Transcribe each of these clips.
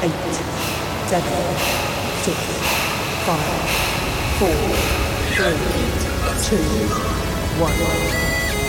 8, 7, 6, 5, 4, 3, 2, 1.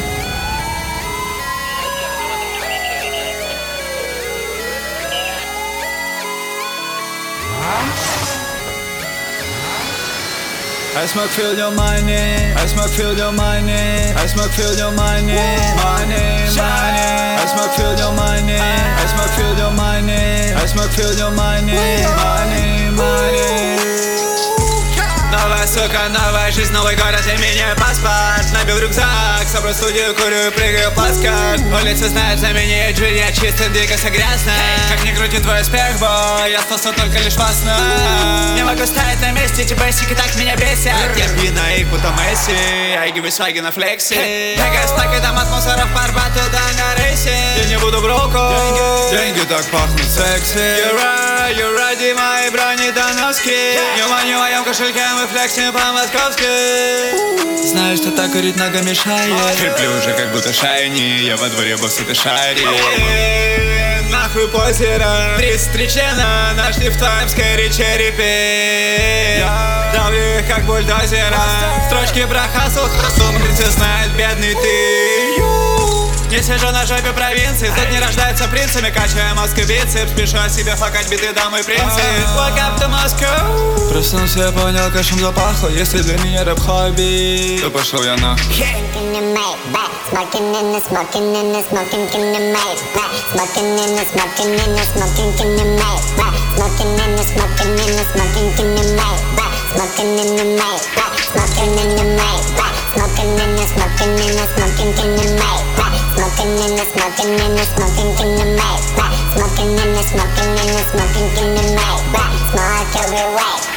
I smoke feel your money, I smoke feel your money, I smoke feel your money, money, money. I smoke feel your money, I smoke feel your money, I smoke feel your money, money, money. Новая сука, новая жизнь, новый город и мини-паспорт. Набил рюкзак, собрал студию, курю, прыгаю плацкарт. Улица знает за меня, жизнь я чистый, двигайся грязно. Как ни крути твой успех, бой, я остался только лишь во снах. Не могу стоять на месте, эти бейсики так меня бесят. Я пью на их, будто Месси, я гибы сваги на флексе. Двигаюсь так и там от мусоров по Арбату до на рейсе. Я не буду броку, деньги так пахнут секси. You're right, мои брони до носки. Внимание в моем кошельке, мы флексим по-московски. Знаю, что так курить нога мешает. Креплю уже как будто шайни. Я во дворе босс, ты шарик. Нахуй позера 33 члена нашли в Таймс-сквере черепи. Давлю их как бульдозера. Строчки про хасл, улицы знает бедный ты. Не сижу на жопе провинции, тут не рождаются принцами. Качаю мозг и бицепс, спешу о себе факать биты, да мой принцип. Walk up to Moscow. Проснулся, я понял, кашем запахло. Если для меня рэп хобби, то пошел я на. Smoking in the smoking in the smoking in the maze. Smoking in the smoking in the smoking in the maze. Smoking in the smoking in the smoking in the maze. Smoking in the maze. Smoking in the maze. Smoking in the smoking in the smoking in the maze. Smoking in the smoking in the smoking in the maze. Smoking in the smoking in the smoking in the maze. Smoke every way.